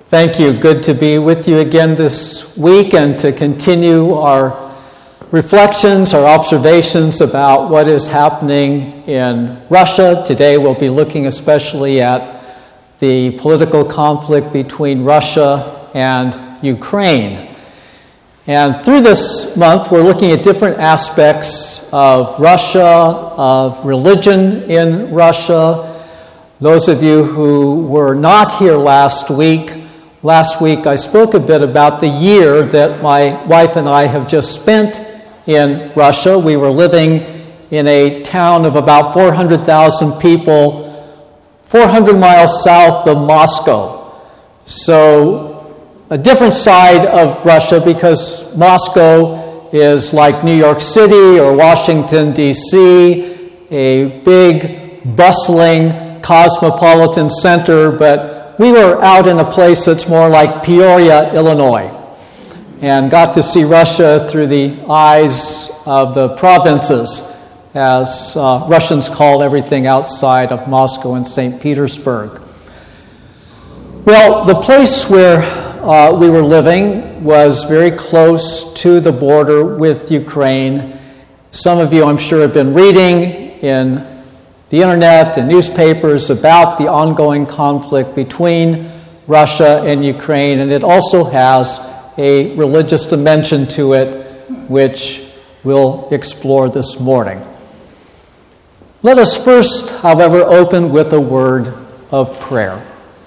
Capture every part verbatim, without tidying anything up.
Thank you. Good to be with you again this week and to continue our reflections, our observations about what is happening in Russia. Today we'll be looking especially at the political conflict between Russia and Ukraine. And through this month, we're looking at different aspects of Russia, of religion in Russia. Those of you who were not here last week, last week I spoke a bit about the year that my wife and I have just spent in Russia. We were living in a town of about four hundred thousand people, four hundred miles south of Moscow. So a different side of Russia, because Moscow is like New York City or Washington, D C, a big, bustling, cosmopolitan center, but we were out in a place that's more like Peoria, Illinois, and got to see Russia through the eyes of the provinces, as uh, Russians call everything outside of Moscow and Saint Petersburg. Well, the place where uh, we were living was very close to the border with Ukraine. Some of you, I'm sure, have been reading in the internet and newspapers about the ongoing conflict between Russia and Ukraine, and it also has a religious dimension to it, which we'll explore this morning. Let us first, however, open with a word of prayer.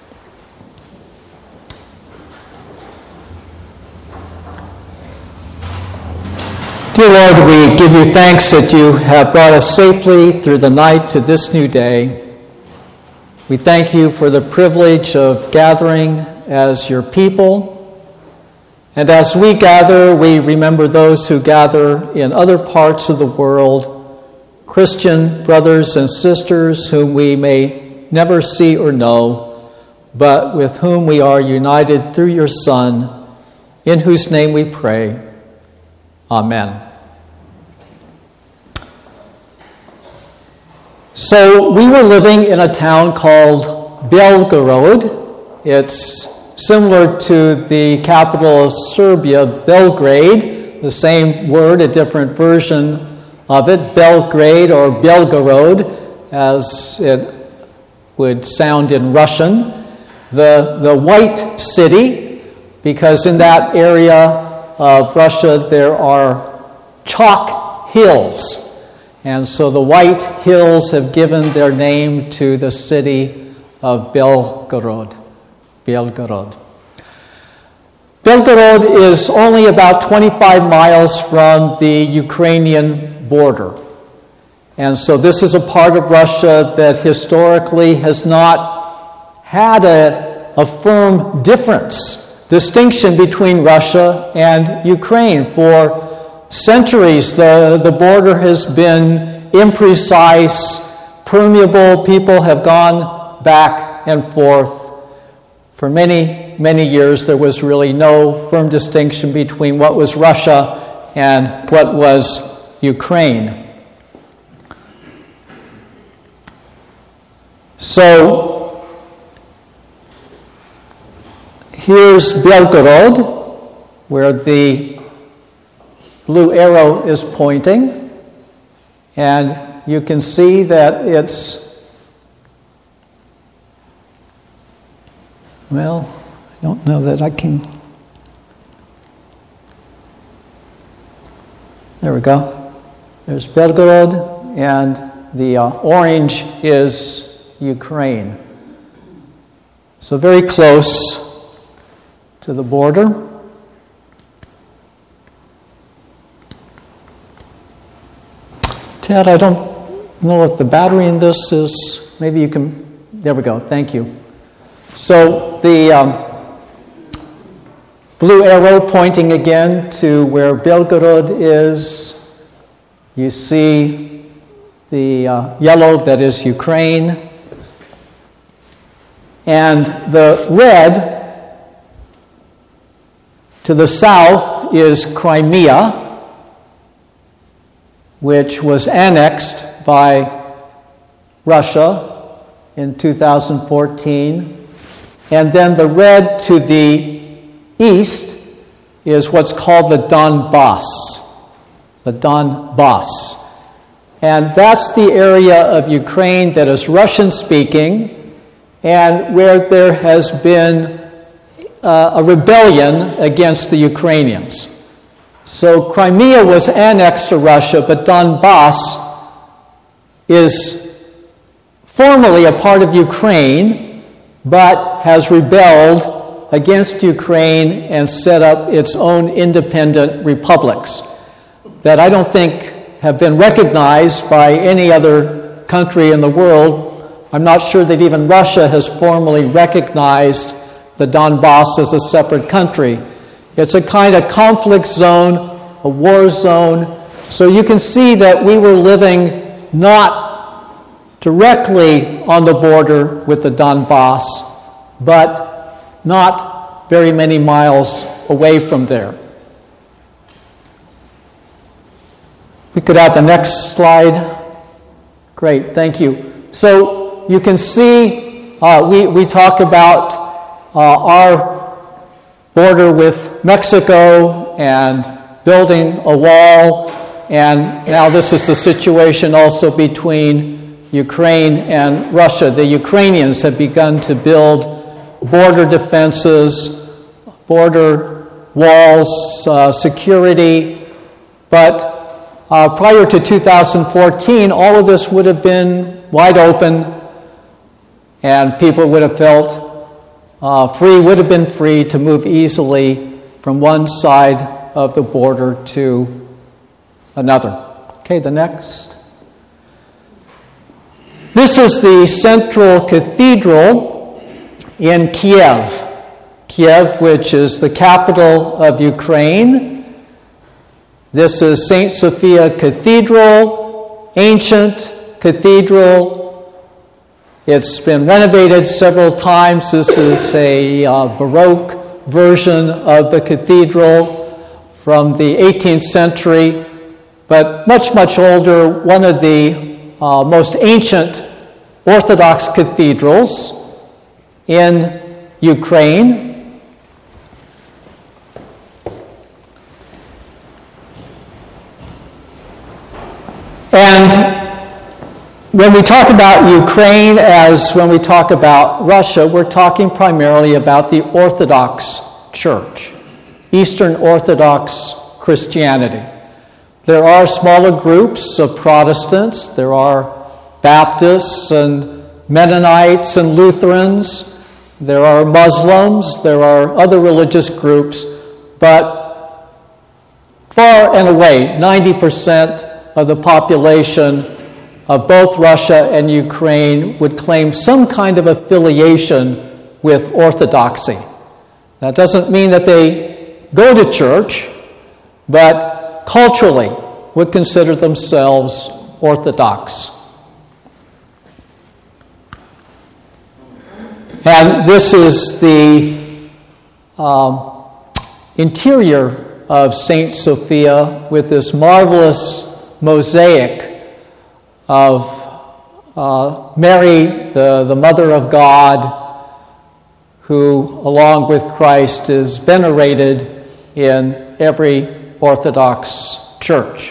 Dear Lord, we give you thanks that you have brought us safely through the night to this new day. We thank you for the privilege of gathering as your people. And as we gather, we remember those who gather in other parts of the world, Christian brothers and sisters whom we may never see or know, but with whom we are united through your Son, in whose name we pray. Amen. So we were living in a town called Belgorod. It's similar to the capital of Serbia, Belgrade, the same word, a different version of it, Belgrade or Belgorod, as it would sound in Russian. The, the White City, because in that area of Russia there are chalk hills. And so the White Hills have given their name to the city of Belgorod. Belgorod. Belgorod is only about twenty-five miles from the Ukrainian border. And so this is a part of Russia that historically has not had a, a firm difference, distinction between Russia and Ukraine. For centuries, the, the border has been imprecise, permeable. People have gone back and forth. For many, many years, there was really no firm distinction between what was Russia and what was Ukraine. So, here's Belgorod, where the blue arrow is pointing, and you can see that it's, well, I don't know that I can, there we go. There's Belgorod, and the uh, orange is Ukraine. So very close to the border. Ted, I don't know if the battery in this is, maybe you can, there we go, thank you. So the um, blue arrow pointing again to where Belgorod is, you see the uh, yellow that is Ukraine, and the red to the south is Crimea, which was annexed by Russia in two thousand fourteen. And then the red to the east is what's called the Donbass. The Donbass. And that's the area of Ukraine that is Russian-speaking and where there has been uh, a rebellion against the Ukrainians. So Crimea was annexed to Russia, but Donbass is formally a part of Ukraine, but has rebelled against Ukraine and set up its own independent republics that I don't think have been recognized by any other country in the world. I'm not sure that even Russia has formally recognized the Donbass as a separate country. It's a kind of conflict zone, a war zone. So you can see that we were living not directly on the border with the Donbass, but not very many miles away from there. We could have the next slide. Great, thank you. So you can see uh, we, we talk about uh, our border with Mexico and building a wall, and now this is the situation also between Ukraine and Russia. The Ukrainians have begun to build border defenses, border walls, uh, security, but Uh, prior to two thousand fourteen, all of this would have been wide open, and people would have felt uh, free, would have been free to move easily from one side of the border to another. Okay, the next. This is the central cathedral in Kiev. Kiev, which is the capital of Ukraine. This is Saint Sophia Cathedral, ancient cathedral. It's been renovated several times. This is a uh, Baroque version of the cathedral from the eighteenth century, but much, much older, one of the uh, most ancient Orthodox cathedrals in Ukraine. And when we talk about Ukraine, as when we talk about Russia, we're talking primarily about the Orthodox Church, Eastern Orthodox Christianity. There are smaller groups of Protestants, there are Baptists and Mennonites and Lutherans, there are Muslims, there are other religious groups, but far and away, ninety percent of the population of both Russia and Ukraine would claim some kind of affiliation with Orthodoxy. That doesn't mean that they go to church, but culturally would consider themselves Orthodox. And this is the um, interior of Saint Sophia with this marvelous mosaic of uh, Mary, the, the Mother of God, who, along with Christ, is venerated in every Orthodox church.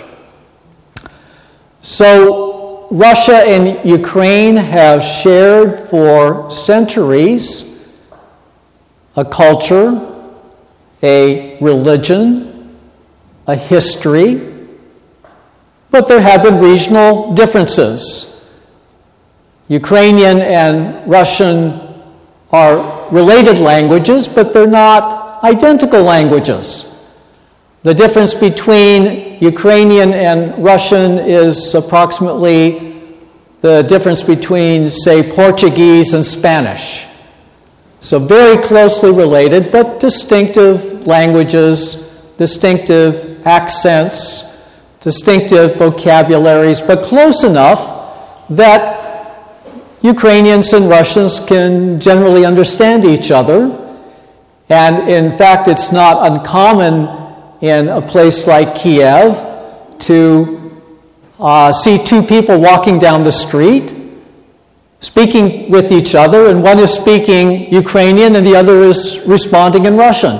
So, Russia and Ukraine have shared for centuries a culture, a religion, a history, but there have been regional differences. Ukrainian and Russian are related languages, but they're not identical languages. The difference between Ukrainian and Russian is approximately the difference between, say, Portuguese and Spanish. So very closely related, but distinctive languages, distinctive accents, distinctive vocabularies, but close enough that Ukrainians and Russians can generally understand each other. And in fact, it's not uncommon in a place like Kiev to uh, see two people walking down the street, speaking with each other, and one is speaking Ukrainian and the other is responding in Russian.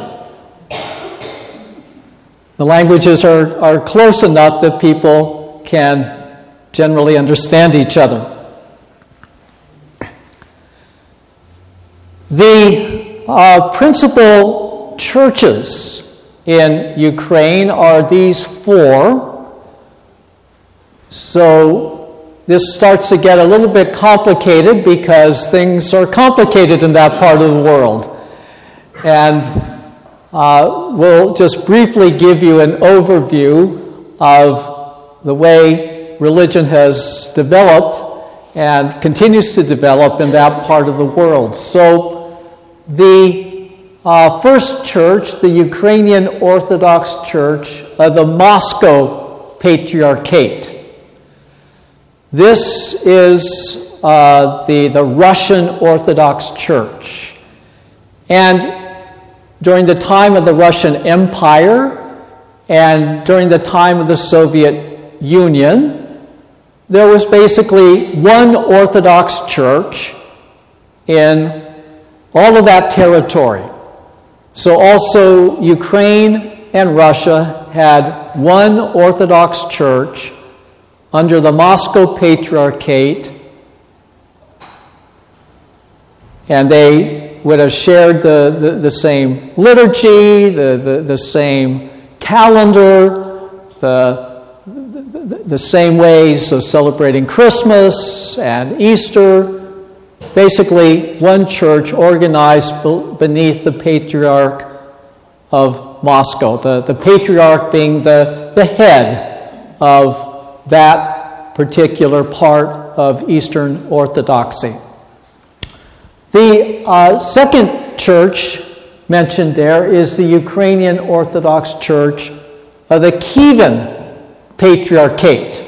The languages are, are close enough that people can generally understand each other. The uh, principal churches in Ukraine are these four. So this starts to get a little bit complicated because things are complicated in that part of the world. And uh, we'll just briefly give you an overview of the way religion has developed and continues to develop in that part of the world. So the uh, first church, the Ukrainian Orthodox Church of the Moscow Patriarchate. This is uh, the, the Russian Orthodox Church. And during the time of the Russian Empire and during the time of the Soviet Union, there was basically one Orthodox church in all of that territory. So also Ukraine and Russia had one Orthodox church under the Moscow Patriarchate, and they would have shared the, the, the same liturgy, the, the, the same calendar, the, the, the same ways of celebrating Christmas and Easter. Basically, one church organized beneath the Patriarch of Moscow, the, the Patriarch being the, the head of that particular part of Eastern Orthodoxy. The uh, second church mentioned there is the Ukrainian Orthodox Church of the Kievan Patriarchate.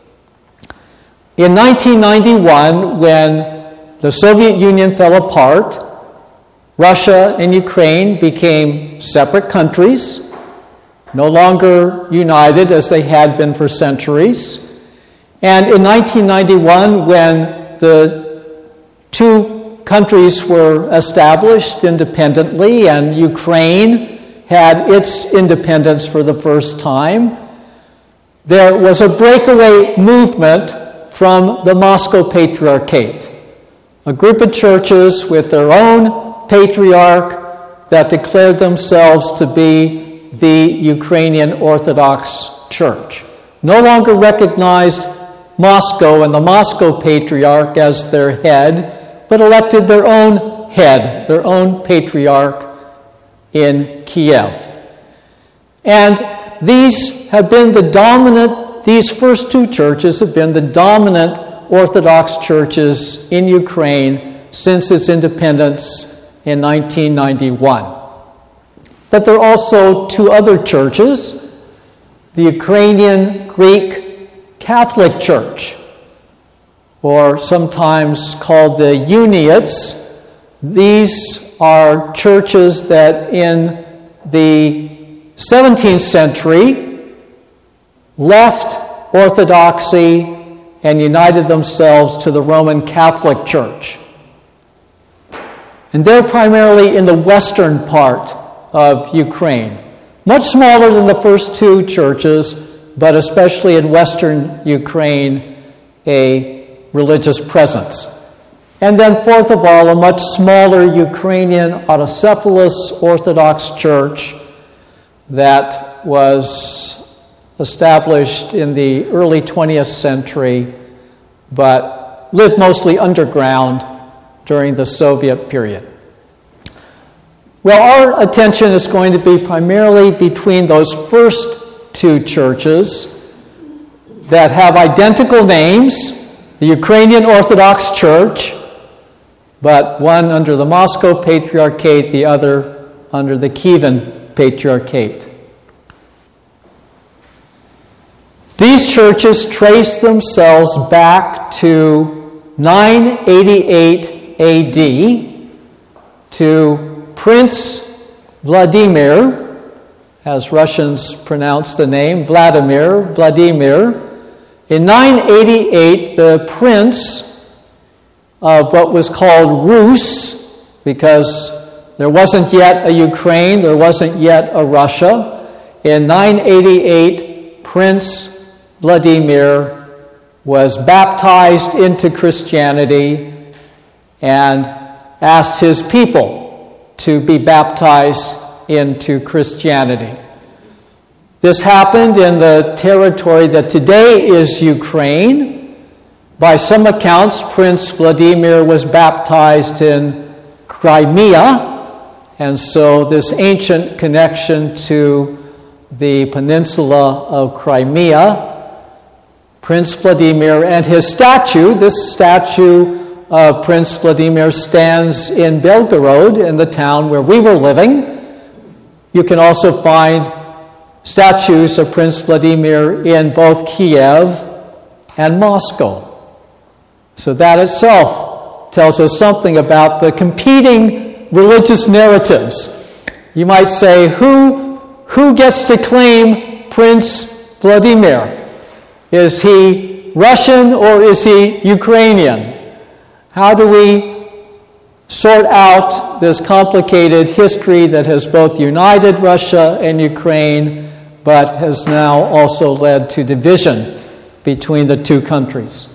In nineteen ninety-one, when the Soviet Union fell apart, Russia and Ukraine became separate countries, no longer united as they had been for centuries. And in nineteen ninety-one, when the two countries were established independently and Ukraine had its independence for the first time, there was a breakaway movement from the Moscow Patriarchate. A group of churches with their own patriarch that declared themselves to be the Ukrainian Orthodox Church. No longer recognized Moscow and the Moscow Patriarch as their head, but elected their own head, their own patriarch in Kiev. And these have been the dominant, these first two churches have been the dominant Orthodox churches in Ukraine since its independence in nineteen ninety-one. But there are also two other churches, the Ukrainian Greek Catholic Church, or sometimes called the Uniates. These are churches that in the seventeenth century left Orthodoxy and united themselves to the Roman Catholic Church. And they're primarily in the western part of Ukraine. Much smaller than the first two churches, but especially in western Ukraine, a religious presence. And then fourth of all, a much smaller Ukrainian autocephalous Orthodox Church that was established in the early twentieth century, but lived mostly underground during the Soviet period. Well, our attention is going to be primarily between those first two churches that have identical names, the Ukrainian Orthodox Church, but one under the Moscow Patriarchate, the other under the Kievan Patriarchate. These churches trace themselves back to nine eighty-eight A D to Prince Vladimir, as Russians pronounce the name, Vladimir, Vladimir. In nine eighty-eight, the prince of what was called Rus, because there wasn't yet a Ukraine, there wasn't yet a Russia. In nine eighty-eight, Prince Vladimir was baptized into Christianity and asked his people to be baptized into Christianity. This happened in the territory that today is Ukraine. By some accounts, Prince Vladimir was baptized in Crimea, and so this ancient connection to the peninsula of Crimea. Prince Vladimir and his statue, this statue of Prince Vladimir stands in Belgorod, in the town where we were living. You can also find statues of Prince Vladimir in both Kiev and Moscow. So that itself tells us something about the competing religious narratives. You might say, who, who gets to claim Prince Vladimir? Is he Russian or is he Ukrainian? How do we sort out this complicated history that has both united Russia and Ukraine, but has now also led to division between the two countries?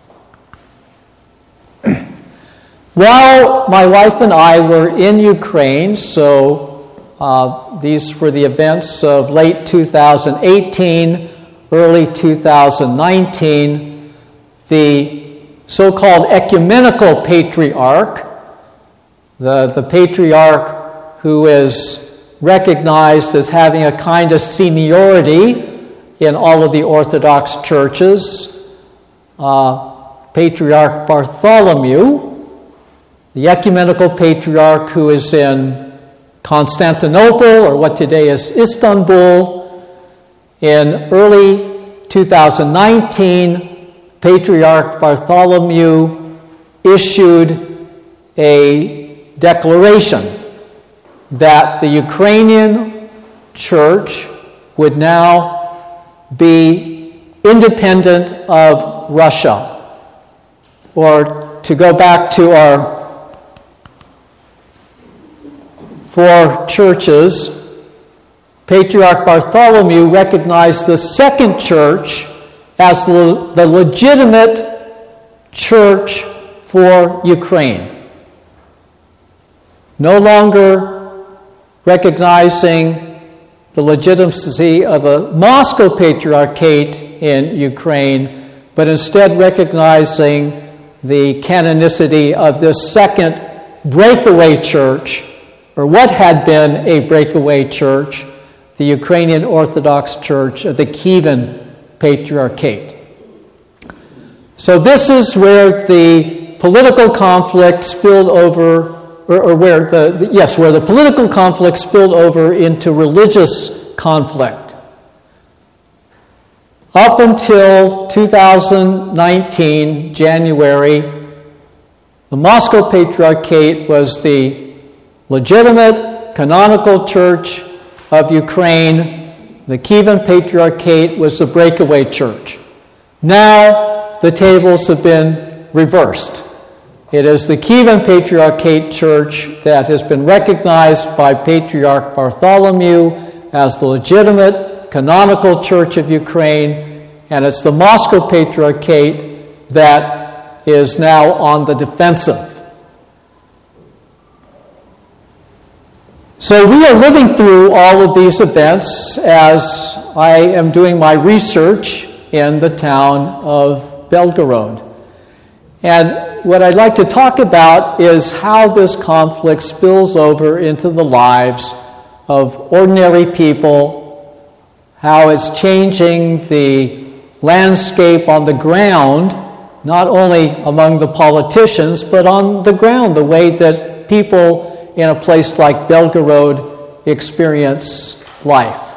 While my wife and I were in Ukraine, so uh, these were the events of late two thousand eighteen, early two thousand nineteen, the so-called ecumenical patriarch, the, the patriarch who is recognized as having a kind of seniority in all of the Orthodox churches, uh, Patriarch Bartholomew, the ecumenical patriarch who is in Constantinople, or what today is Istanbul. In early two thousand nineteen, Patriarch Bartholomew issued a declaration that the Ukrainian church would now be independent of Russia. Or to go back to our four churches, Patriarch Bartholomew recognized the second church as the, the legitimate church for Ukraine. No longer recognizing the legitimacy of the Moscow Patriarchate in Ukraine, but instead recognizing the canonicity of this second breakaway church, or what had been a breakaway church, the Ukrainian Orthodox Church of the Kievan Patriarchate. So this is where the political conflict spilled over, or, or where the, the yes, where the political conflict spilled over into religious conflict. Up until two thousand nineteen, January, the Moscow Patriarchate was the legitimate canonical church of Ukraine. The Kievan Patriarchate was the breakaway church. Now the tables have been reversed. It is the Kievan Patriarchate Church that has been recognized by Patriarch Bartholomew as the legitimate canonical church of Ukraine, and it's the Moscow Patriarchate that is now on the defensive. So we are living through all of these events as I am doing my research in the town of Belgorod. And what I'd like to talk about is how this conflict spills over into the lives of ordinary people, how it's changing the landscape on the ground, not only among the politicians, but on the ground, the way that people in a place like Belgorod experience life.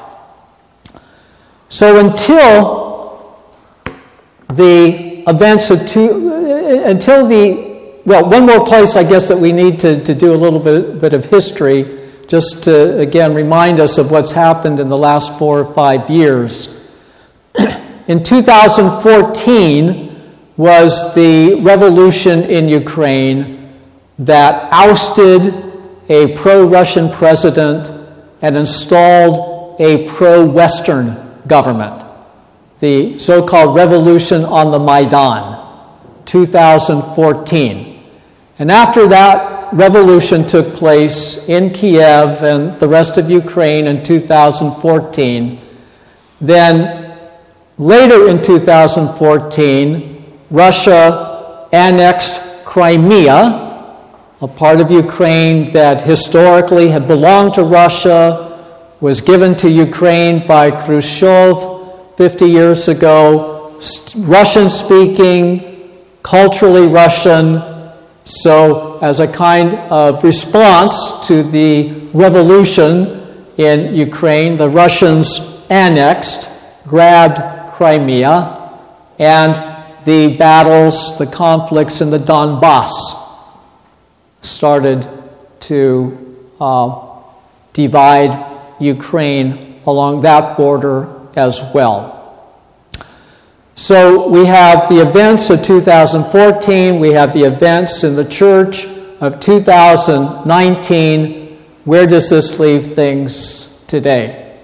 So until the events of two, until the, well, one more place I guess that we need to, to do a little bit, bit of history, just to again remind us of what's happened in the last four or five years. In two thousand fourteen, was the revolution in Ukraine that ousted a pro-Russian president and installed a pro-Western government. The so-called revolution on the Maidan, two thousand fourteen. And after that revolution took place in Kiev and the rest of Ukraine in two thousand fourteen, then later in two thousand fourteen, Russia annexed Crimea, a part of Ukraine that historically had belonged to Russia, was given to Ukraine by Khrushchev fifty years ago, Russian-speaking, culturally Russian. So as a kind of response to the revolution in Ukraine, the Russians annexed, grabbed Crimea, and the battles, the conflicts in the Donbass started to uh, divide Ukraine along that border as well. So we have the events of two thousand fourteen, we have the events in the church of two thousand nineteen. Where does this leave things today?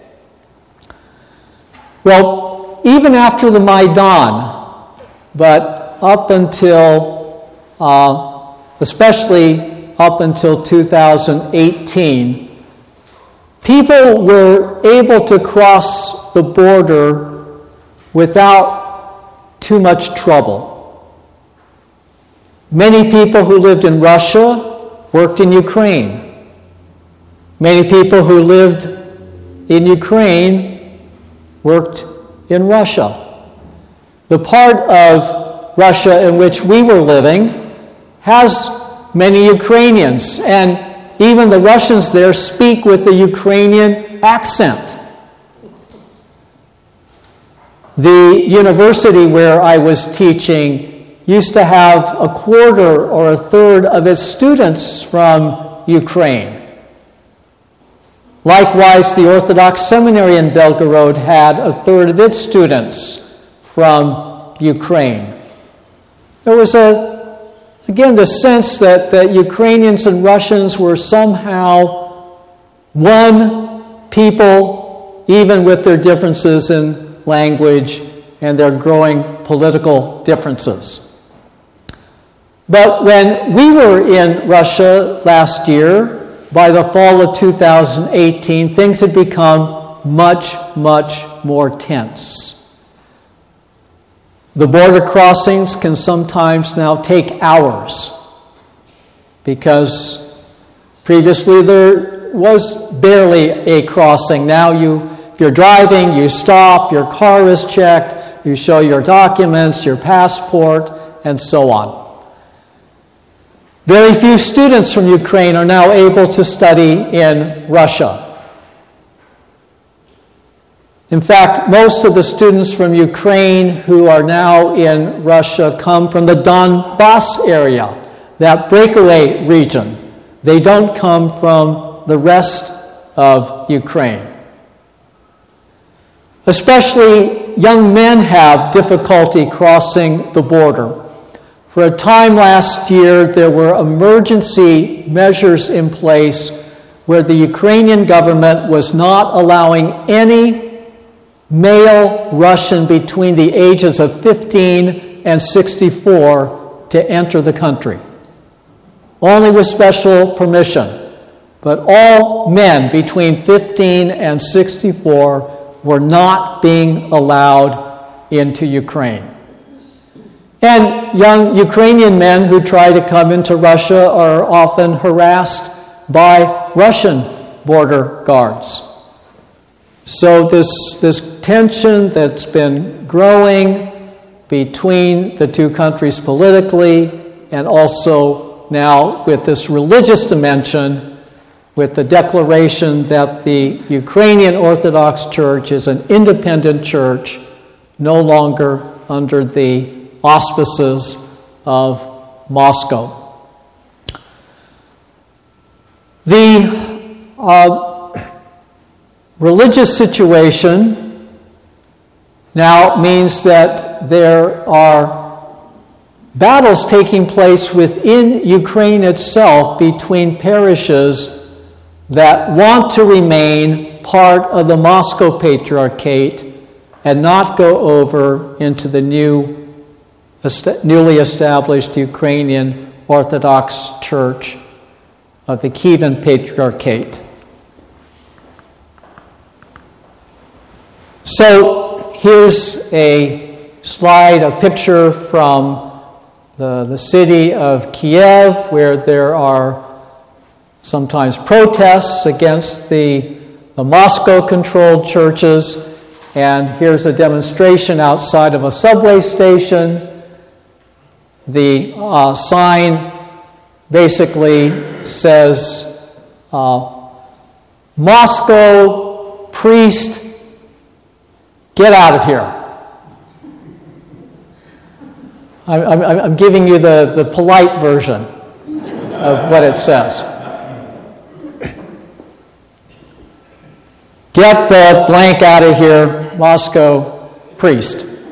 Well, even after the Maidan, but up until, uh, especially up until two thousand eighteen, people were able to cross the border without too much trouble. Many people who lived in Russia worked in Ukraine. Many people who lived in Ukraine worked in Russia. The part of Russia in which we were living has many Ukrainians, and even the Russians there speak with the Ukrainian accent. The university where I was teaching used to have a quarter or a third of its students from Ukraine. Likewise, the Orthodox Seminary in Belgorod had a third of its students from Ukraine. There was a Again, the sense that, that Ukrainians and Russians were somehow one people, even with their differences in language and their growing political differences. But when we were in Russia last year, by the fall of two thousand eighteen, things had become much, much more tense. The border crossings can sometimes now take hours because previously there was barely a crossing. Now you, if you're driving, you stop, your car is checked, you show your documents, your passport, and so on. Very few students from Ukraine are now able to study in Russia. In fact, most of the students from Ukraine who are now in Russia come from the Donbass area, that breakaway region. They don't come from the rest of Ukraine. Especially young men have difficulty crossing the border. For a time last year, there were emergency measures in place where the Ukrainian government was not allowing any male Russian between the ages of fifteen and sixty-four to enter the country. Only with special permission. But all men between fifteen and sixty-four were not being allowed into Ukraine. And young Ukrainian men who try to come into Russia are often harassed by Russian border guards. So this, this tension that's been growing between the two countries politically, and also now with this religious dimension, with the declaration that the Ukrainian Orthodox Church is an independent church, no longer under the auspices of Moscow. The uh, religious situation now means that there are battles taking place within Ukraine itself between parishes that want to remain part of the Moscow Patriarchate and not go over into the new, newly established Ukrainian Orthodox Church of the Kievan Patriarchate. So here's a slide, a picture from the, the city of Kiev, where there are sometimes protests against the, the Moscow-controlled churches. And here's a demonstration outside of a subway station. The uh, sign basically says, uh, Moscow priest, get out of here. I'm, I'm, I'm giving you the, the polite version of what it says. Get the blank out of here, Moscow priest.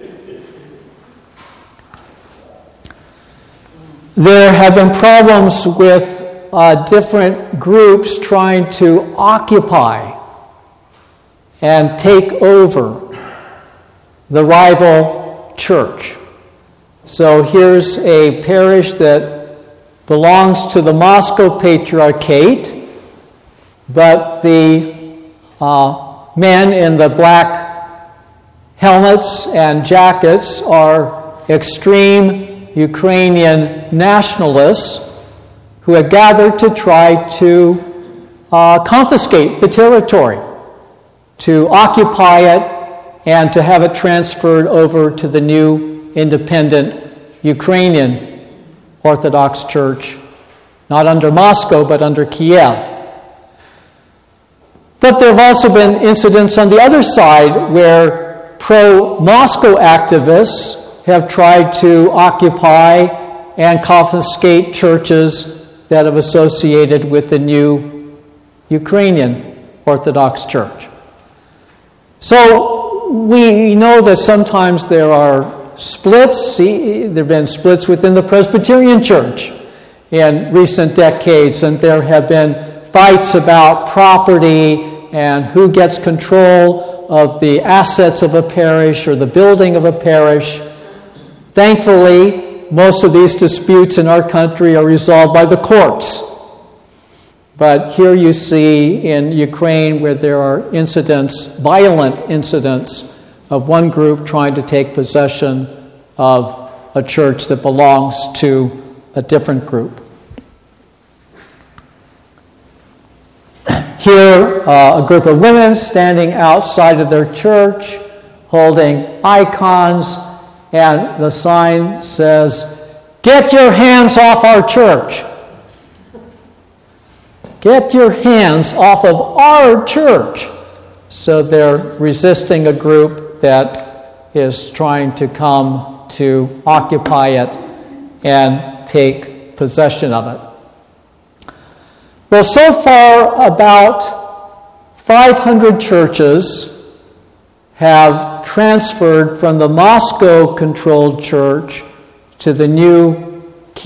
There have been problems with uh, different groups trying to occupy and take over the rival church. So here's a parish that belongs to the Moscow Patriarchate, but the uh, men in the black helmets and jackets are extreme Ukrainian nationalists who have gathered to try to uh, confiscate the territory, to occupy it, and to have it transferred over to the new independent Ukrainian Orthodox Church, not under Moscow, but under Kiev. But there have also been incidents on the other side where pro-Moscow activists have tried to occupy and confiscate churches that have associated with the new Ukrainian Orthodox Church. So we know that sometimes there are splits. See, there have been splits within the Presbyterian Church in recent decades, and there have been fights about property and who gets control of the assets of a parish or the building of a parish. Thankfully, most of these disputes in our country are resolved by the courts. But here you see in Ukraine where there are incidents, violent incidents, of one group trying to take possession of a church that belongs to a different group. Here, uh, a group of women standing outside of their church, holding icons, and the sign says, "Get your hands off our church. Get your hands off of our church." So they're resisting a group that is trying to come to occupy it and take possession of it. Well, so far, about five hundred churches have transferred from the Moscow-controlled church to the new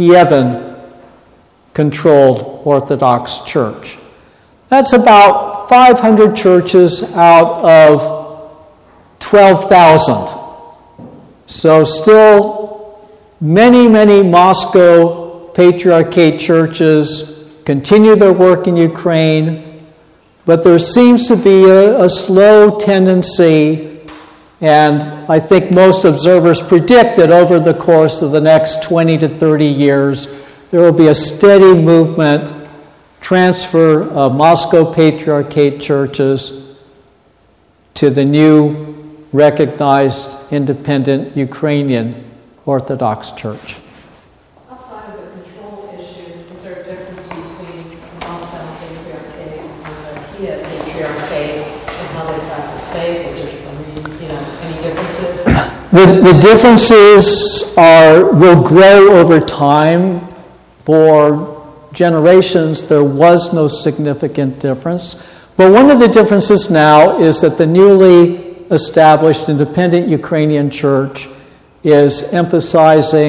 Kievan-controlled Orthodox Church. That's about five hundred churches out of twelve thousand. So still many, many Moscow Patriarchate churches continue their work in Ukraine, but there seems to be a, a slow tendency, and I think most observers predict that over the course of the next twenty to thirty years, there will be a steady movement, transfer of Moscow Patriarchate churches to the new recognized independent Ukrainian Orthodox Church. Outside of the control issue, is there a difference between the Moscow Patriarchate and the Kiev Patriarchate and how they practice faith? Is there a reason, you know, any differences? The, the differences are will grow over time. For generations, there was no significant difference. But one of the differences now is that the newly established independent Ukrainian church is emphasizing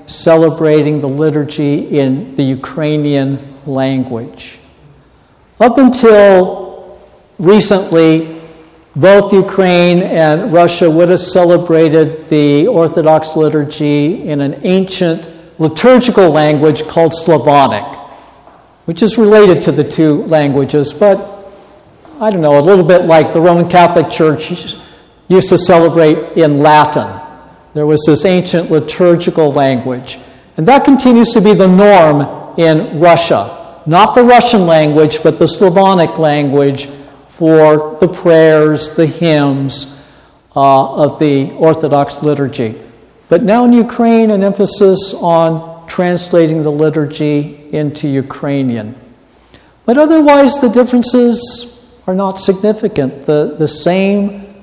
celebrating the liturgy in the Ukrainian language. Up until recently, both Ukraine and Russia would have celebrated the Orthodox liturgy in an ancient liturgical language called Slavonic, which is related to the two languages, but I don't know, a little bit like the Roman Catholic Church used to celebrate in Latin. There was this ancient liturgical language. And that continues to be the norm in Russia. Not the Russian language, but the Slavonic language for the prayers, the hymns uh, of the Orthodox liturgy. But now in Ukraine, an emphasis on translating the liturgy into Ukrainian. But otherwise, the differences are not significant. The, the same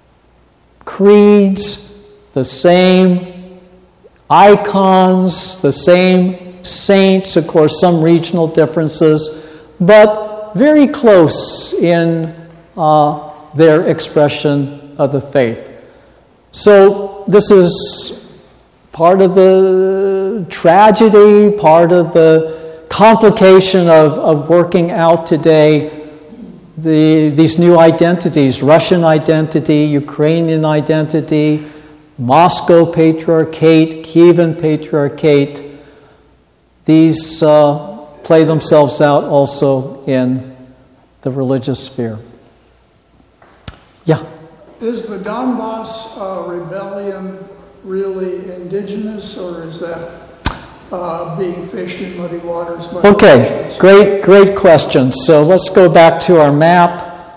creeds, the same icons, the same saints, of course, some regional differences, but very close in uh, their expression of the faith. So this is part of the tragedy, part of the complication of, of working out today The, these new identities, Russian identity, Ukrainian identity, Moscow Patriarchate, Kievan Patriarchate, these uh, play themselves out also in the religious sphere. Yeah? Is the Donbass uh, rebellion really indigenous, or is that Uh, being fished in muddy waters? By okay, great, great question. So let's go back to our map.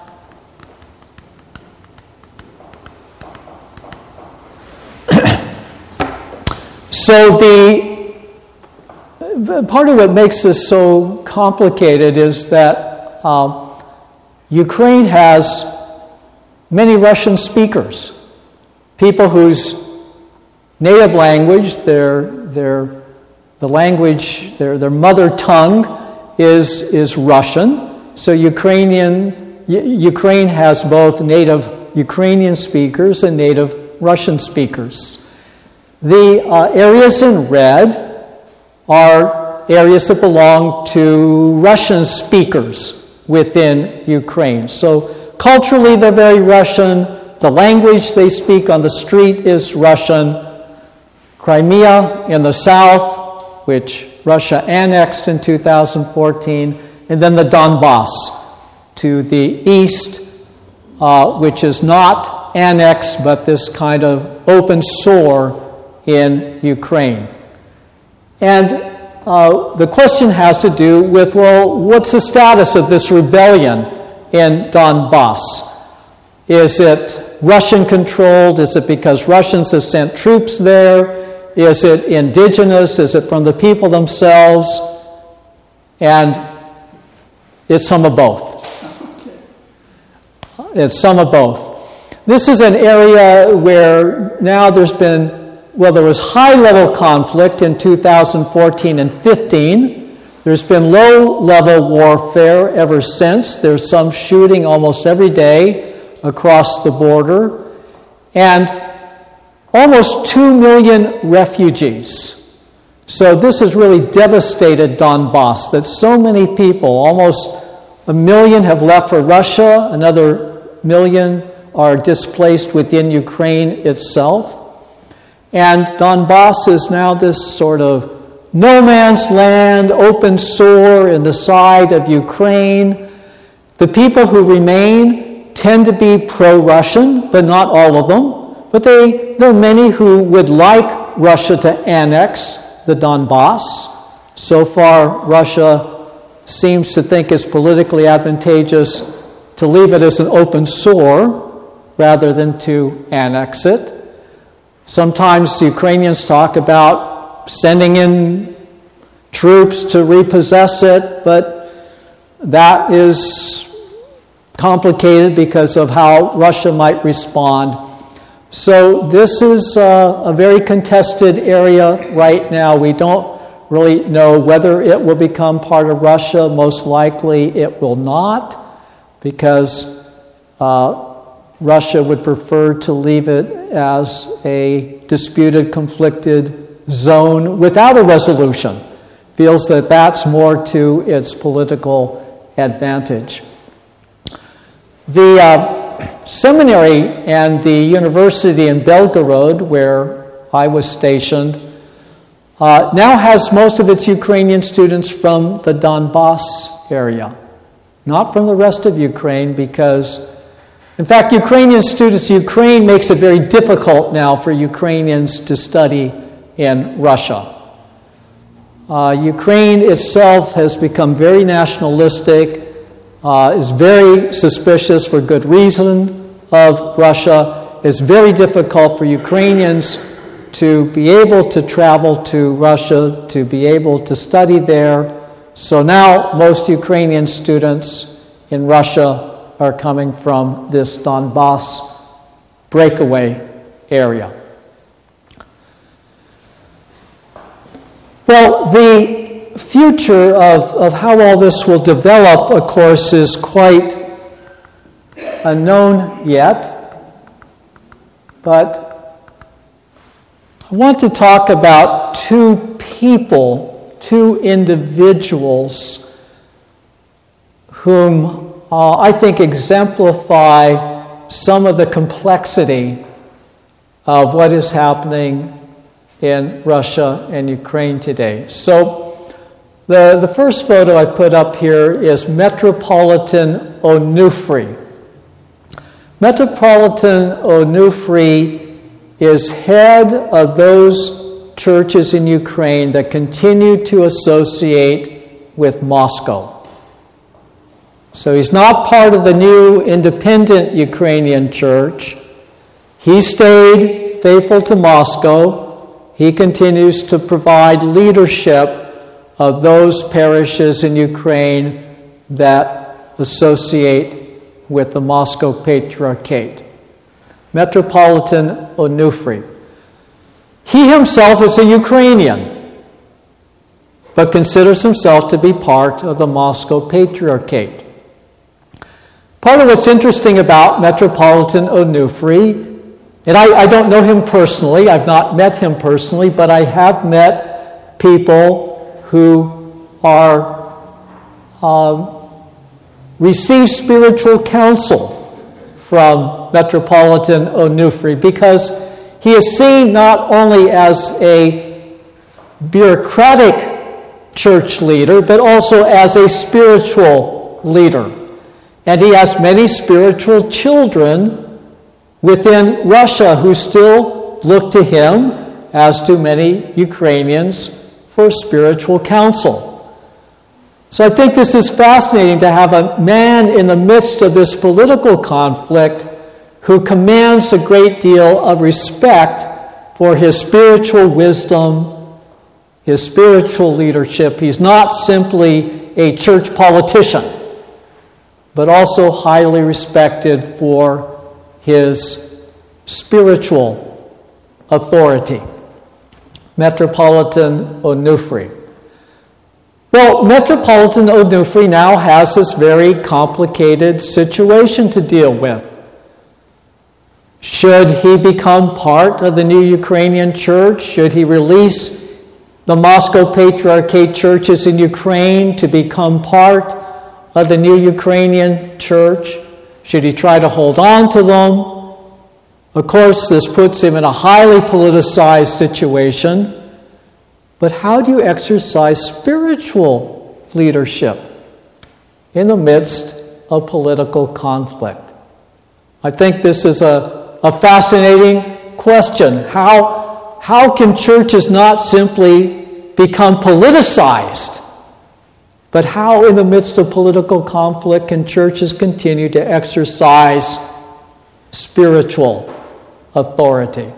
So the part of what makes this so complicated is that uh, Ukraine has many Russian speakers, people whose native language, their their The language, their, their mother tongue is, is Russian. So Ukrainian, Ukraine has both native Ukrainian speakers and native Russian speakers. The uh, areas in red are areas that belong to Russian speakers within Ukraine. So culturally they're very Russian. The language they speak on the street is Russian. Crimea in the south, which Russia annexed in two thousand fourteen, and then the Donbass to the east, uh, which is not annexed, but this kind of open sore in Ukraine. And uh, the question has to do with, well, what's the status of this rebellion in Donbass? Is it Russian-controlled? Is it because Russians have sent troops there? Is it indigenous? Is it from the people themselves? And it's some of both. It's some of both. This is an area where now there's been, well, there was high-level conflict in two thousand fourteen and fifteen. There's been low-level warfare ever since. There's some shooting almost every day across the border. And almost two million refugees. So this has really devastated Donbass, that so many people, almost a million have left for Russia, another million are displaced within Ukraine itself. And Donbass is now this sort of no man's land, open sore in the side of Ukraine. The people who remain tend to be pro-Russian, but not all of them. But they, there are many who would like Russia to annex the Donbass. So far, Russia seems to think it's politically advantageous to leave it as an open sore rather than to annex it. Sometimes the Ukrainians talk about sending in troops to repossess it, but that is complicated because of how Russia might respond. So this is uh, a very contested area right now. We don't really know whether it will become part of Russia. Most likely it will not, because uh, Russia would prefer to leave it as a disputed, conflicted zone without a resolution, feels that that's more to its political advantage. The uh, seminary and the university in Belgorod, where I was stationed, uh, now has most of its Ukrainian students from the Donbass area, not from the rest of Ukraine, because, in fact, Ukrainian students, Ukraine makes it very difficult now for Ukrainians to study in Russia. Uh, Ukraine itself has become very nationalistic, uh, is very suspicious for good reason of Russia. It's very difficult for Ukrainians to be able to travel to Russia, to be able to study there. So now most Ukrainian students in Russia are coming from this Donbass breakaway area. Well, the future of, of how all this will develop, of course, is quite unknown yet. But I want to talk about two people, two individuals whom uh, I think exemplify some of the complexity of what is happening in Russia and Ukraine today. So the, the first photo I put up here is Metropolitan Onufri. Metropolitan Onufri is head of those churches in Ukraine that continue to associate with Moscow. So he's not part of the new independent Ukrainian church. He stayed faithful to Moscow. He continues to provide leadership of those parishes in Ukraine that associate with the Moscow Patriarchate. Metropolitan Onufri. He himself is a Ukrainian, but considers himself to be part of the Moscow Patriarchate. Part of what's interesting about Metropolitan Onufri, and I, I don't know him personally, I've not met him personally, but I have met people who are um, receive spiritual counsel from Metropolitan Onufri, because he is seen not only as a bureaucratic church leader, but also as a spiritual leader. And he has many spiritual children within Russia who still look to him, as do many Ukrainians, for spiritual counsel. So I think this is fascinating to have a man in the midst of this political conflict who commands a great deal of respect for his spiritual wisdom, his spiritual leadership. He's not simply a church politician, but also highly respected for his spiritual authority. Metropolitan Onufri. Well, Metropolitan Onufri now has this very complicated situation to deal with. Should he become part of the new Ukrainian church? Should he release the Moscow Patriarchate churches in Ukraine to become part of the new Ukrainian church? Should he try to hold on to them? Of course, this puts him in a highly politicized situation. But how do you exercise spiritual leadership in the midst of political conflict? I think this is a, a fascinating question. How, how can churches not simply become politicized, but how in the midst of political conflict can churches continue to exercise spiritual authority?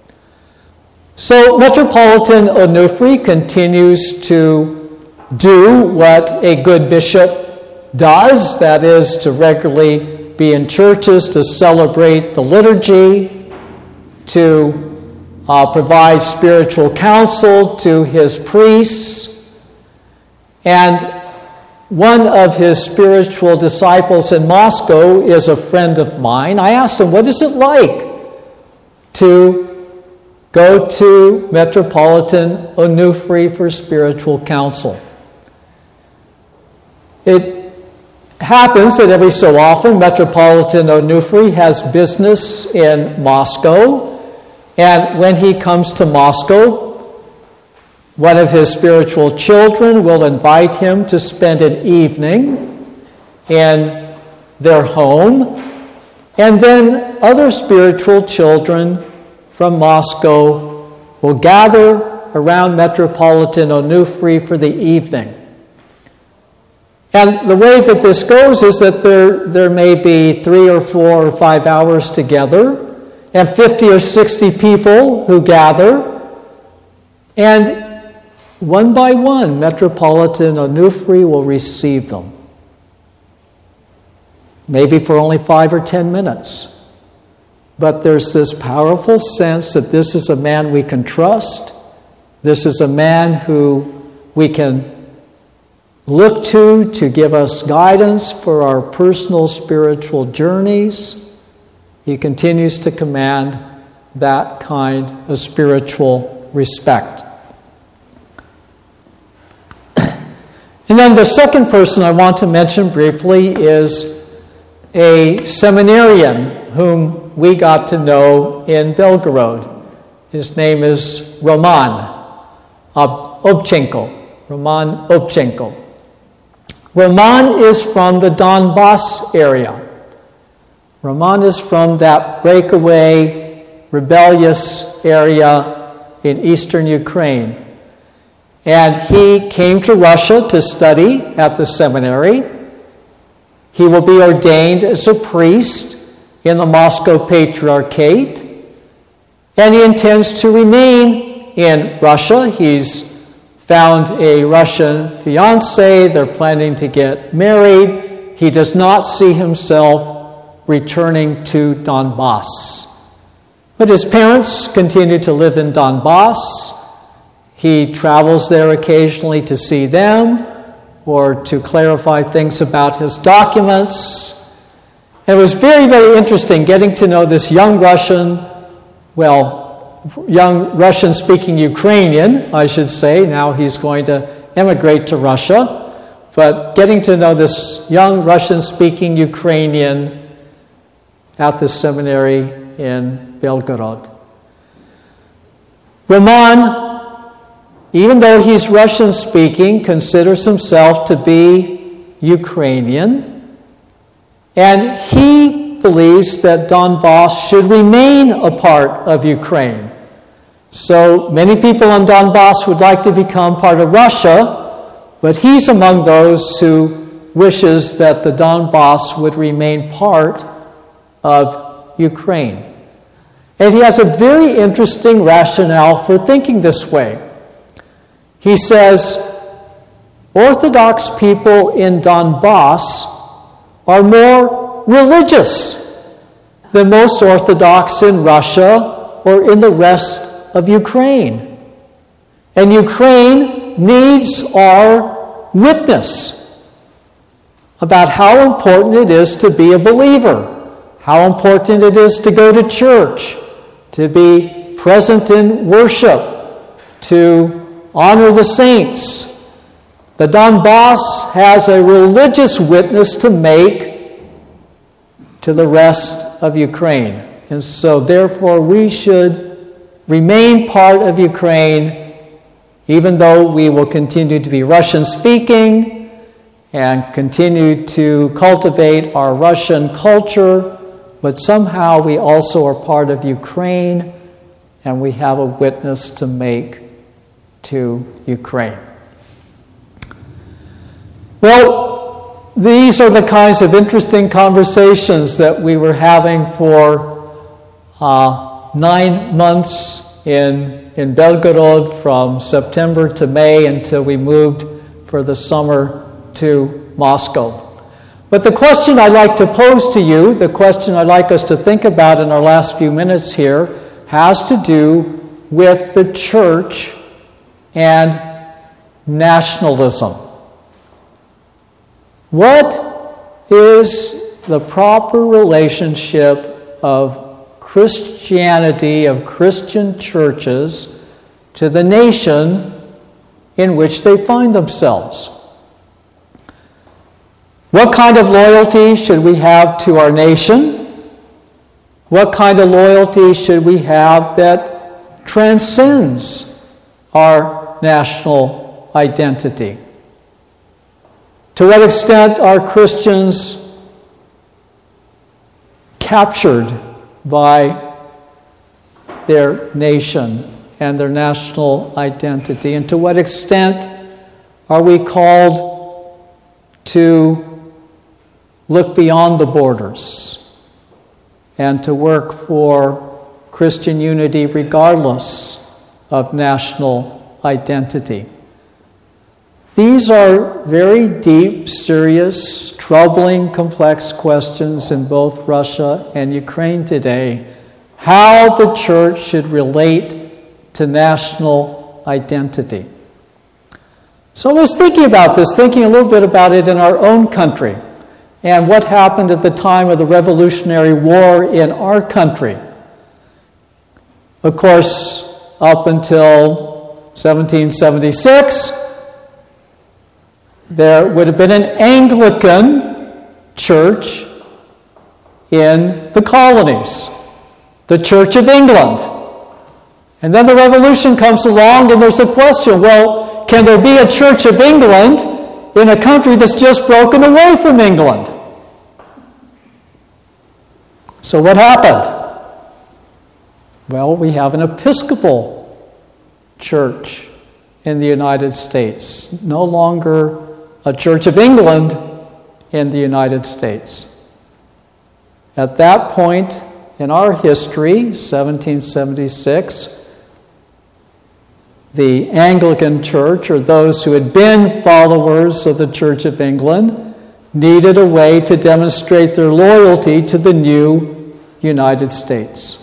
So Metropolitan Onufri continues to do what a good bishop does, that is, to regularly be in churches, to celebrate the liturgy, to uh, provide spiritual counsel to his priests. And one of his spiritual disciples in Moscow is a friend of mine. I asked him, what is it like to go to Metropolitan Onufri for spiritual counsel. It happens that every so often Metropolitan Onufri has business in Moscow, and when he comes to Moscow, one of his spiritual children will invite him to spend an evening in their home, and then other spiritual children from Moscow will gather around Metropolitan Onufri for the evening. And the way that this goes is that there, there may be three or four or five hours together, and fifty or sixty people who gather, and one by one, Metropolitan Onufri will receive them. Maybe for only five or ten minutes. But there's this powerful sense that this is a man we can trust. This is a man who we can look to to give us guidance for our personal spiritual journeys. He continues to command that kind of spiritual respect. And then the second person I want to mention briefly is a seminarian whom we got to know in Belgorod. His name is Roman Obchenko. Roman Obchenko. Roman is from the Donbass area. Roman is from that breakaway, rebellious area in eastern Ukraine. And he came to Russia to study at the seminary. He will be ordained as a priest in the Moscow Patriarchate, and he intends to remain in Russia. He's found a Russian fiancée. They're planning to get married. He does not see himself returning to Donbass. But his parents continue to live in Donbass. He travels there occasionally to see them or to clarify things about his documents. It was very, very interesting getting to know this young Russian, well, young Russian-speaking Ukrainian, I should say. Now he's going to emigrate to Russia. But getting to know this young Russian-speaking Ukrainian at the seminary in Belgorod. Roman, even though he's Russian-speaking, considers himself to be Ukrainian. And he believes that Donbass should remain a part of Ukraine. So many people on Donbass would like to become part of Russia, but he's among those who wishes that the Donbass would remain part of Ukraine. And he has a very interesting rationale for thinking this way. He says, Orthodox people in Donbass are more religious than most Orthodox in Russia or in the rest of Ukraine. And Ukraine needs our witness about how important it is to be a believer, how important it is to go to church, to be present in worship, to honor the saints. The Donbass has a religious witness to make to the rest of Ukraine. And so therefore we should remain part of Ukraine, even though we will continue to be Russian-speaking and continue to cultivate our Russian culture, but somehow we also are part of Ukraine and we have a witness to make to Ukraine. Well, these are the kinds of interesting conversations that we were having for uh, nine months in, in Belgorod, from September to May until we moved for the summer to Moscow. But the question I'd like to pose to you, the question I'd like us to think about in our last few minutes here, has to do with the church and nationalism. What is the proper relationship of Christianity of Christian churches to the nation in which they find themselves. What kind of loyalty should we have to our nation? What kind of loyalty should we have that transcends our national identity? To what extent are Christians captured by their nation and their national identity? And to what extent are we called to look beyond the borders and to work for Christian unity regardless of national identity? These are very deep, serious, troubling, complex questions in both Russia and Ukraine today. How the church should relate to national identity. So I was thinking about this, thinking a little bit about it in our own country and what happened at the time of the Revolutionary War in our country. Of course, up until seventeen seventy-six, there would have been an Anglican church in the colonies, the Church of England. And then the Revolution comes along and there's a question, well, can there be a Church of England in a country that's just broken away from England? So what happened? Well, we have an Episcopal church in the United States, no longer a Church of England in the United States. At that point in our history, seventeen seventy-six, the Anglican Church, or those who had been followers of the Church of England, needed a way to demonstrate their loyalty to the new United States.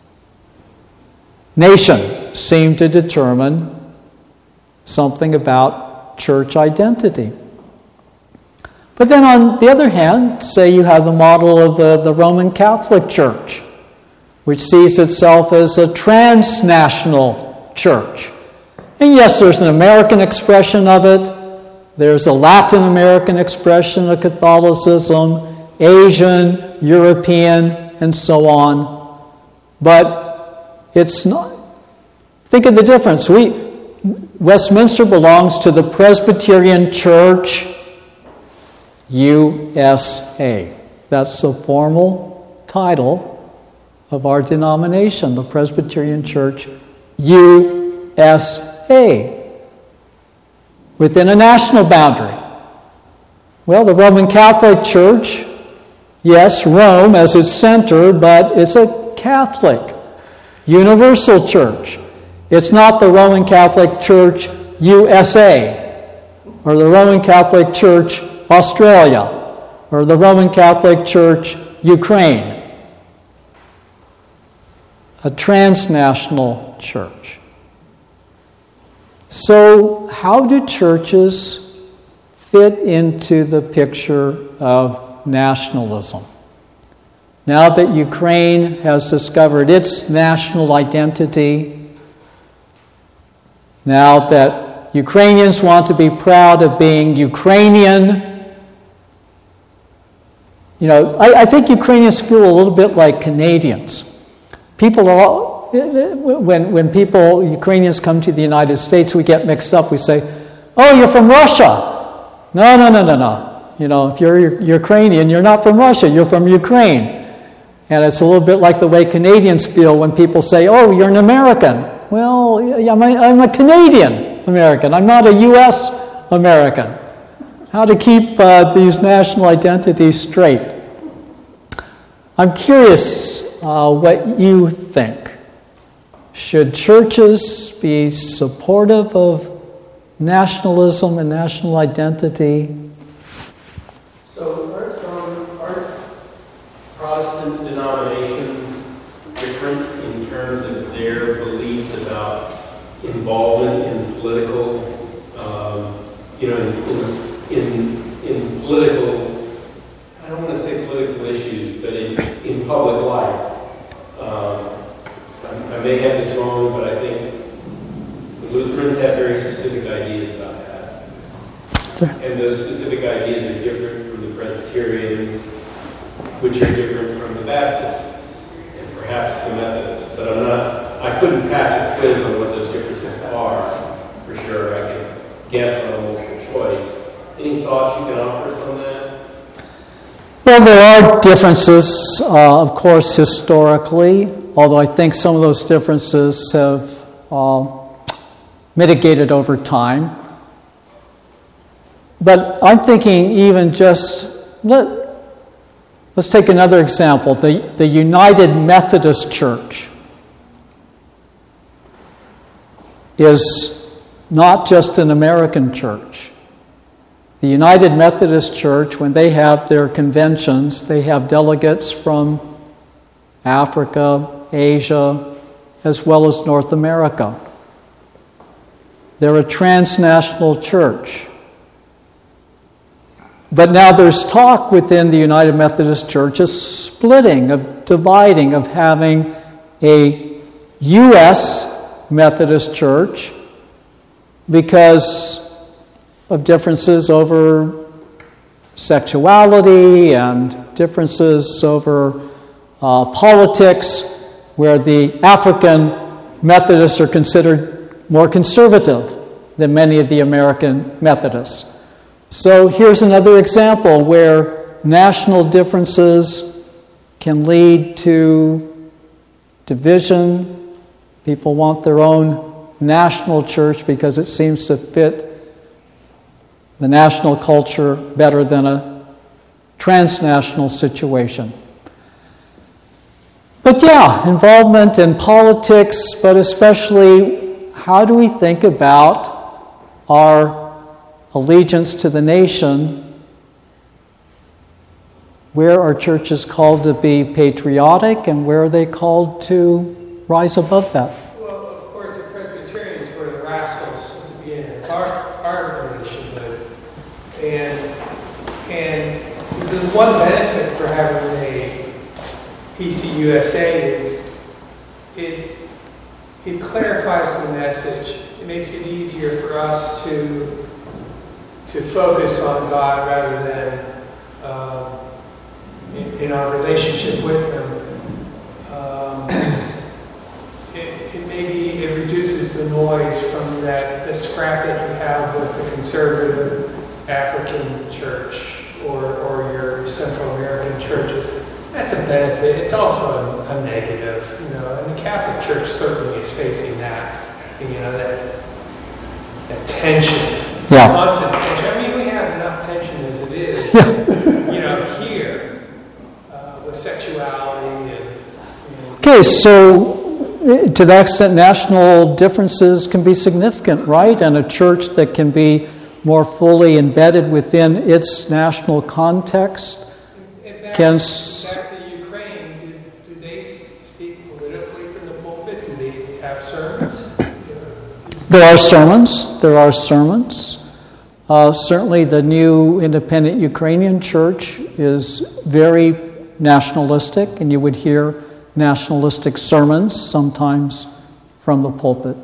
Nation seemed to determine something about church identity. But then on the other hand, say you have the model of the, the Roman Catholic Church, which sees itself as a transnational church. And yes, there's an American expression of it. There's a Latin American expression of Catholicism, Asian, European, and so on. But it's not. Think of the difference. We, Westminster belongs to the Presbyterian Church U S A. That's the formal title of our denomination, the Presbyterian Church U S A, within a national boundary. Well, the Roman Catholic Church, yes, Rome as its center, but it's a Catholic, universal church. It's not the Roman Catholic Church U S A, or the Roman Catholic Church Australia, or the Roman Catholic Church Ukraine. A transnational church. So, how do churches fit into the picture of nationalism? Now that Ukraine has discovered its national identity, now that Ukrainians want to be proud of being Ukrainian, you know, I, I think Ukrainians feel a little bit like Canadians. People are all, when when people, Ukrainians come to the United States, we get mixed up. We say, oh, you're from Russia. No, no, no, no, no. You know, if you're Ukrainian, you're not from Russia, you're from Ukraine. And it's a little bit like the way Canadians feel when people say, oh, you're an American. Well, I'm a, I'm a Canadian American. I'm not a U S American. How to keep uh, these national identities straight. I'm curious uh, what you think. Should churches be supportive of nationalism and national identity? So aren't some, aren't Protestant denominations different in terms of their beliefs about involvement in political, um, you know, in, in, in political, I don't want to say political issues, but in, in public life? Um, I, I may have this wrong, but I think the Lutherans have very specific ideas about that. Sure. And those specific ideas are different from the Presbyterians, which are different from the Baptists, and perhaps the Methodists. But I'm not, I couldn't pass a quiz on what those differences are, for sure. I can guess on multiple choice. Any thoughts you can offer us on that? Well, there are differences, uh, of course, historically, although I think some of those differences have uh, mitigated over time. But I'm thinking even just, let, let's take another example, the, the United Methodist Church is not just an American church. The United Methodist Church, when they have their conventions, they have delegates from Africa, Asia, as well as North America. They're a transnational church. But now there's talk within the United Methodist Church of splitting, of dividing, of having a U S Methodist Church because of differences over sexuality and differences over uh, politics, where the African Methodists are considered more conservative than many of the American Methodists. So here's another example where national differences can lead to division. People want their own national church because it seems to fit the national culture better than a transnational situation. But yeah, involvement in politics, but especially how do we think about our allegiance to the nation? Where are churches called to be patriotic and where are they called to rise above that? Well, of course, the Presbyterians were the rascals at the beginning of our, our relationship. And, and the one benefit for having a P C U S A is it, it clarifies the message. It makes it easier for us to to focus on God rather than uh, in, in our relationship with Him. Um, it, it maybe it reduces the noise from that the scrap that you have with the conservative African church or or your Central American churches. That's a benefit. It's also a, a negative, you know. And the Catholic Church certainly is facing that, you know, that that tension. Yeah. Constant tension. I mean, we have enough tension as it is, Yeah. you know, here uh, with sexuality and. You know, Okay, so to that extent, national differences can be significant, right? And a church that can be more fully embedded within its national context and back, can. Back to Ukraine, do, do they speak politically from the pulpit? Do they have sermons? There are sermons. There are sermons. Uh, certainly, the new independent Ukrainian church is very nationalistic, and you would hear nationalistic sermons sometimes from the pulpit.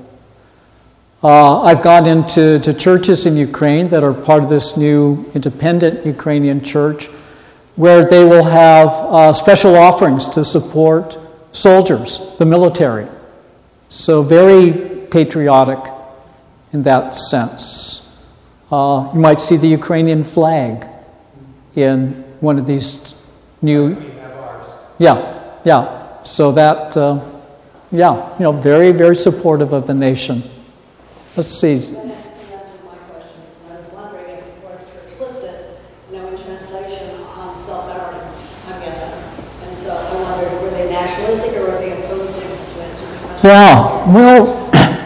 Uh, I've gone into to churches in Ukraine that are part of this new independent Ukrainian church, where they will have uh, special offerings to support soldiers, the military. So very patriotic in that sense. Uh, you might see the Ukrainian flag in one of these new... We have ours. Yeah, yeah. So that, uh, yeah, you know, very, very supportive of the nation. Let's see. That answers my question, because I was wondering if where the church listed, you know, in translation on self-governing, I'm guessing. And so I wondered, were they nationalistic or were they opposing to it? Yeah, well,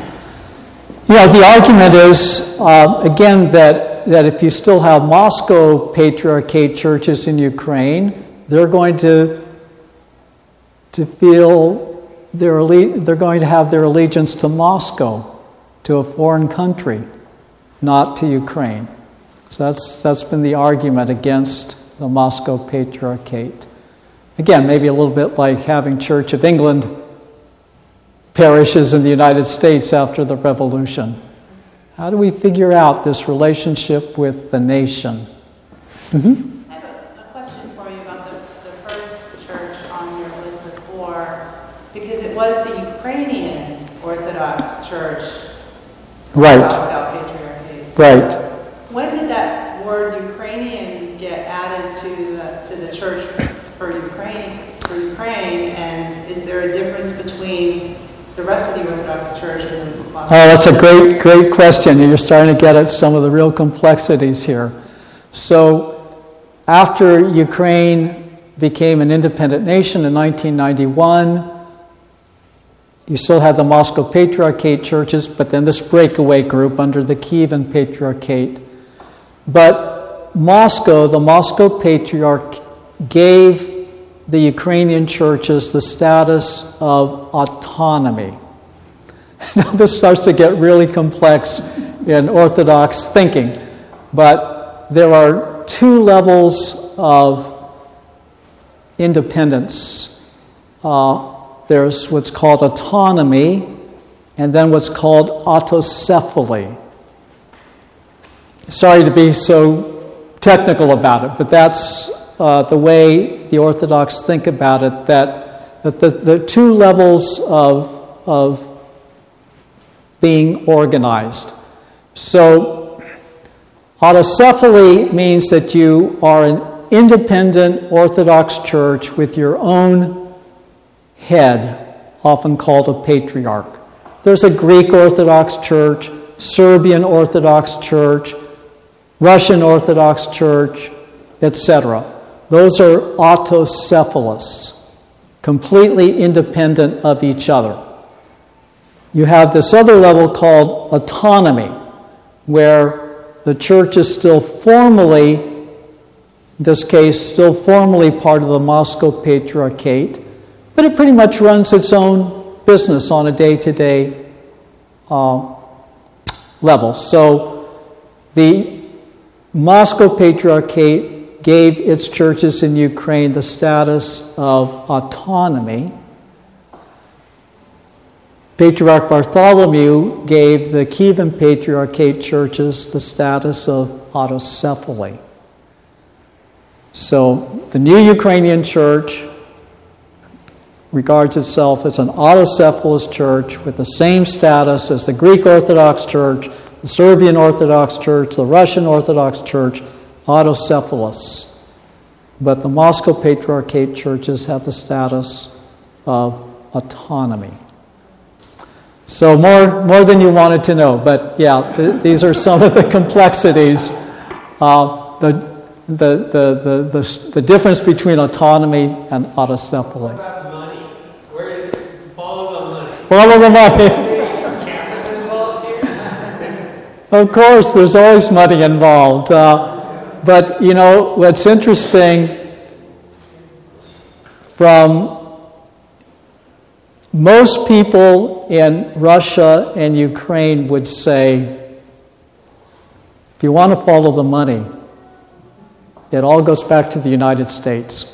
you know, the argument is, uh, again, that, that if you still have Moscow Patriarchate churches in Ukraine, they're going to to feel their alle- they're going to have their allegiance to Moscow, to a foreign country, not to Ukraine. So that's that's been the argument against the Moscow Patriarchate. Again, maybe a little bit like having Church of England parishes in the United States after the Revolution. How do we figure out this relationship with the nation? Mm-hmm. I have a, a question for you about the, the first church on your list of four, because it was the Ukrainian Orthodox Church. Right. Moscow Patriarchate. Right. When did that word Ukrainian get added to the, to the church for Ukraine, for Ukraine, and is there a difference between the rest of the Orthodox Church and the Moscow? Oh, that's a great, great question. And you're starting to get at some of the real complexities here. So, after Ukraine became an independent nation in nineteen ninety-one, you still had the Moscow Patriarchate churches, but then this breakaway group under the Kievan Patriarchate. But Moscow, the Moscow Patriarch, gave the Ukrainian churches the status of autonomy. Now this starts to get really complex in Orthodox thinking, but there are two levels of independence. Uh, there's what's called autonomy, and then what's called autocephaly. Sorry to be so technical about it, but that's uh, the way the Orthodox think about it, that, that the, the two levels of, of being organized. So, autocephaly means that you are an independent Orthodox church with your own head, often called a patriarch. There's a Greek Orthodox Church, Serbian Orthodox Church, Russian Orthodox Church, et cetera. Those are autocephalous, completely independent of each other. You have this other level called autonomy, where the church is still formally, in this case, still formally part of the Moscow Patriarchate, but it pretty much runs its own business on a day-to-day uh, level. So the Moscow Patriarchate gave its churches in Ukraine the status of autonomy. Patriarch Bartholomew gave the Kievan Patriarchate churches the status of autocephaly. So the new Ukrainian church regards itself as an autocephalous church with the same status as the Greek Orthodox Church, the Serbian Orthodox Church, the Russian Orthodox Church, autocephalous. But the Moscow Patriarchate churches have the status of autonomy. So more, more than you wanted to know, but yeah, th- these are some of the complexities. Uh, the, the, the, the, the, the difference between autonomy and autocephaly. What about the money? Where did follow the money? Follow the money. Capital involved here? Of course, there's always money involved. Uh, but, you know, what's interesting from most people in Russia and Ukraine would say, if you want to follow the money, it all goes back to the United States.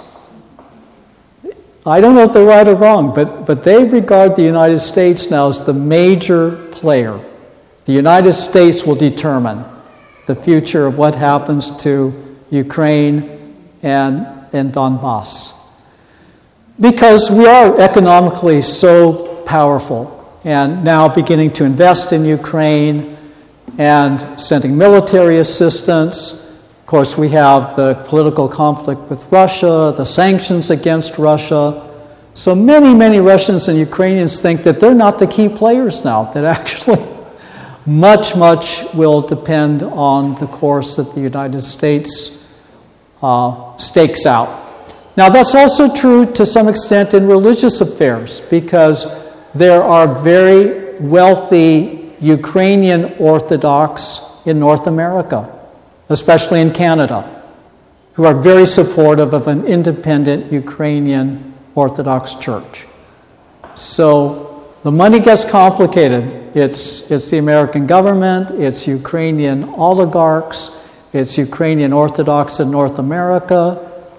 I don't know if they're right or wrong, but, but they regard the United States now as the major player. The United States will determine the future of what happens to Ukraine and, and Donbass. Because we are economically so powerful and now beginning to invest in Ukraine and sending military assistance. Of course, we have the political conflict with Russia, the sanctions against Russia. So many, many Russians and Ukrainians think that they're not the key players now, that actually much, much will depend on the course that the United States uh, stakes out. Now, that's also true to some extent in religious affairs, because there are very wealthy Ukrainian Orthodox in North America, especially in Canada, who are very supportive of an independent Ukrainian Orthodox Church. So the money gets complicated. It's, it's the American government, it's Ukrainian oligarchs, it's Ukrainian Orthodox in North America,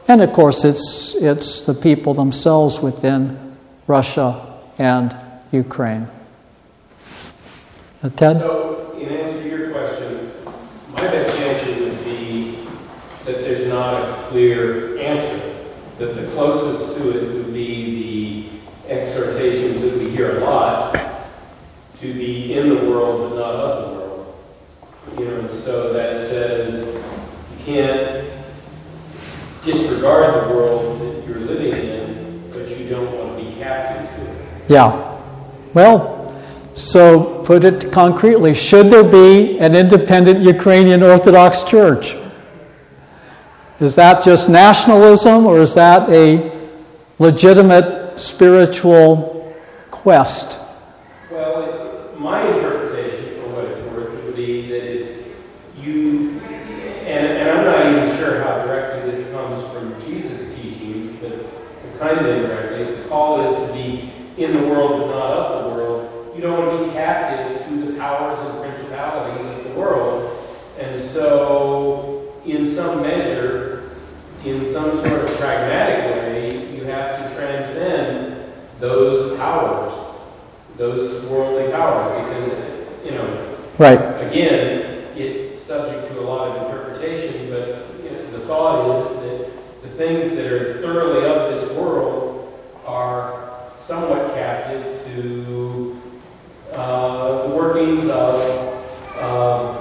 And of course, it's, it's the people themselves within Russia and Ukraine. Uh, Ted? So, in answer to your question, my best answer would be that there's not a clear answer. That the closest to it would be the exhortations that we hear a lot to be in the world but not of the world. You know, and so that says you can't disregard the world that you're living in, but you don't want to be captive to it. Yeah. Well, so put it concretely, should there be an independent Ukrainian Orthodox Church? Is that just nationalism, or is that a legitimate spiritual quest? Well, it, my interpretation, for what it's worth, would be that if you, and, and I'm not even sure how directly this comes from Jesus' teachings, but kind of indirectly, the call is to be in the world but not of the world. You don't want to be captive to the powers and principalities of the world. And so, in some measure, in some sort of pragmatic way, you have to transcend those powers, those worldly powers, because, you know, right. Again, it's subject to a lot of interpretation, but you know, the thought is that the things that are thoroughly of this world are somewhat captive to uh, the workings of uh,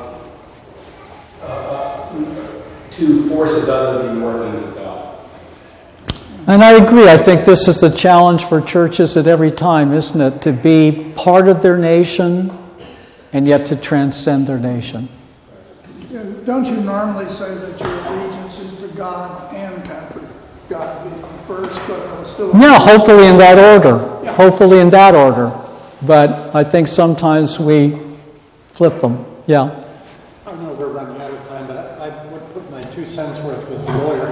to forces other than the workings of God. And I agree. I think this is the challenge for churches at every time, isn't it? To be part of their nation and yet to transcend their nation. Yeah, don't you normally say that your allegiance is to God and country? God being first, but uh, still... Yeah, hopefully in that order. Yeah. Hopefully in that order. But I think sometimes we flip them. Yeah. I know we're running out of time, but I, I would put my two cents worth as a lawyer.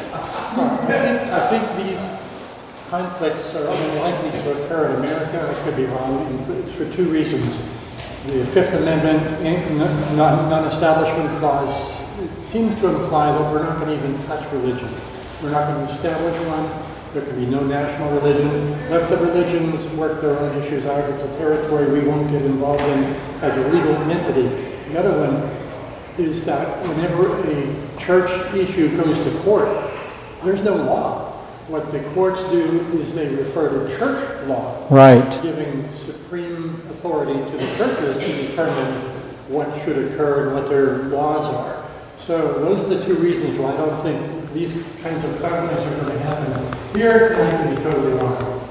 I think these conflicts are unlikely to occur in America. I could be wrong. It's for two reasons. The Fifth Amendment non-establishment clause seems to imply that we're not going to even touch religion. We're not going to establish one. There can be no national religion. Let the religions work their own issues out. It's a territory we won't get involved in as a legal entity. The other one is that whenever a church issue goes to court, there's no law. What the courts do is they refer to church law, Right. giving supreme authority to the churches to determine what should occur and what their laws are. So those are the two reasons why I don't think these kinds of conflicts are going to happen here, and I can be totally wrong.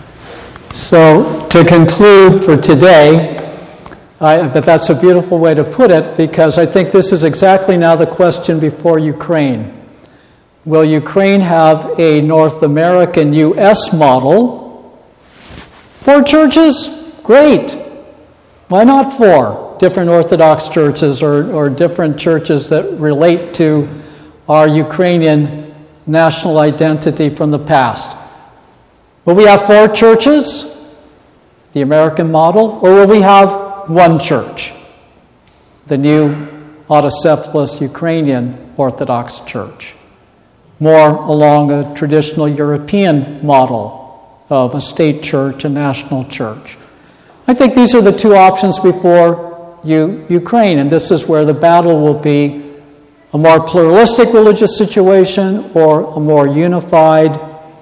So to conclude for today, I, but that's a beautiful way to put it, because I think this is exactly now the question before Ukraine. Will Ukraine have a North American U S model? Four churches? Great. Why not four different Orthodox churches or, or different churches that relate to our Ukrainian national identity from the past? Will we have four churches, the American model, or will we have one church, the new autocephalous Ukrainian Orthodox Church, more along a traditional European model of a state church, a national church? I think these are the two options before you, Ukraine, and this is where the battle will be: a more pluralistic religious situation or a more unified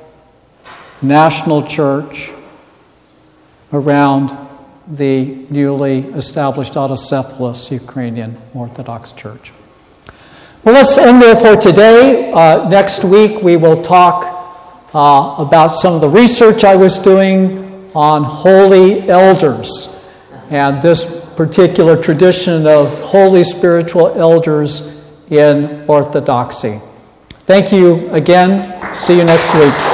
national church around the newly established autocephalous Ukrainian Orthodox Church. Well, let's end there for today. Uh, next week we will talk uh, about some of the research I was doing on holy elders and this particular tradition of holy spiritual elders in Orthodoxy. Thank you again. See you next week.